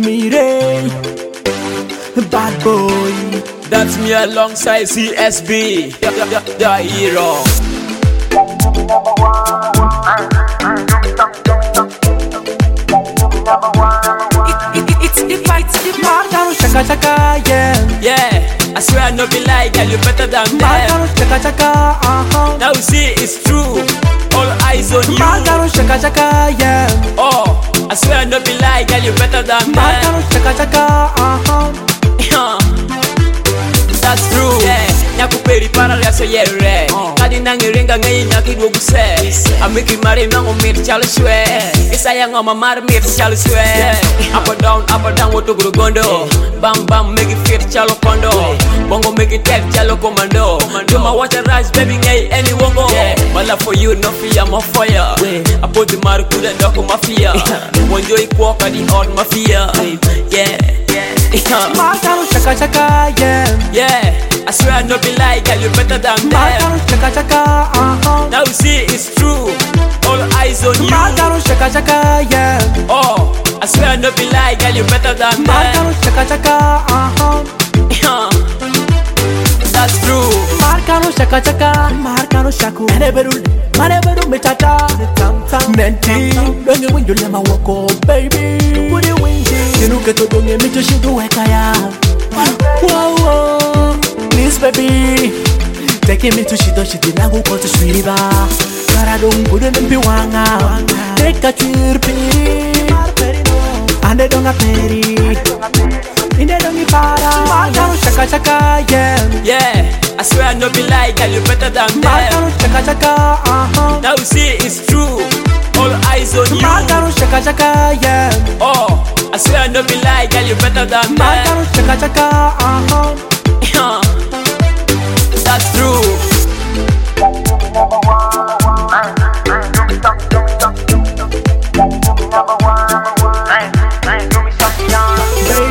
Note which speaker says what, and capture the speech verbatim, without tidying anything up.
Speaker 1: Mire, bad boy.
Speaker 2: That's me alongside C S B, the, the, the hero.
Speaker 1: It, it, it's the fight, the Marcano Chaka Chaka, yeah.
Speaker 2: Yeah, I swear I no be like, girl, you better than them.
Speaker 1: Marcano Chaka Chaka, uh-huh.
Speaker 2: Now you see it's true, all eyes on you.
Speaker 1: Marcano Chaka Chaka, yeah.
Speaker 2: Oh, I swear I no be like, girl, you better than them.
Speaker 1: Marcano Chaka Chaka, uh-huh.
Speaker 2: That's true, yeah. Nyakuperi para reso yere Kadi nangiringa ngayi nyakidu guse Amiki mari nango mir chalo shwe Isaya ngoma mar mir chalo shwe Up and down, up and down, woto guru gondo Bam bam, make it fit chalo kondo Bongo make it tech chalo commando Do my water rise, baby ngayi any wongo My love for you, no fear, more fire I put the maru kuda doko mafia Wanjo ikuoka di odd mafia Yeah, yeah
Speaker 1: Marcano Chaka Chaka, yeah.
Speaker 2: Yeah, I swear I no be like, girl, you better than them.
Speaker 1: Marcano Chaka Chaka, uh-huh.
Speaker 2: Now you see it's true, all eyes on you.
Speaker 1: Marcano Chaka Chaka, yeah.
Speaker 2: Oh, I swear I no be like, girl, you better than them.
Speaker 1: Marcano Chaka Chaka, uh-huh.
Speaker 2: That's true.
Speaker 1: Marcano Chaka Chaka, Marcano Shaku. Maneberu, maneberu metata. Menti, don't you win you let my walk up, baby. What you win? You know get to do me to shoot the wekaya. Whoa, whoa, please baby. Taking me to Shido Shiti Nago go to Shriba. Karadong couldn't be wanga. Take a chirpiri. And they don't have peri. In the don't para. Marcano Chaka Chaka, yeah.
Speaker 2: Yeah, I swear I no be like, girl, you better than them.
Speaker 1: Marcano Chaka Chaka, uh-huh.
Speaker 2: Now you see it's true, all eyes on you.
Speaker 1: Marcano Chaka Chaka, yeah.
Speaker 2: Oh, I swear I no be like, girl, you better than them.
Speaker 1: Marcano Chaka Chaka, uh-huh.